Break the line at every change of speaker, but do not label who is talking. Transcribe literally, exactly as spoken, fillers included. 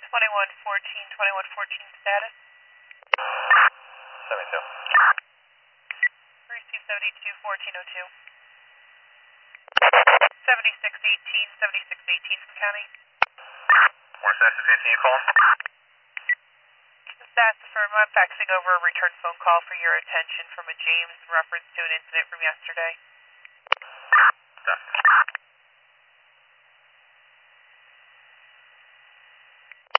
twenty-one fourteen, twenty-one fourteen status.
seventy-two.
Receive seventy-two, fourteen oh two. seventy-six eighteen, seventy-six eighteen from county.
More seventy-six eighteen, you calling?
That's affirm. I'm faxing over a return phone call for your attention from a James in reference to an incident from yesterday.
Done.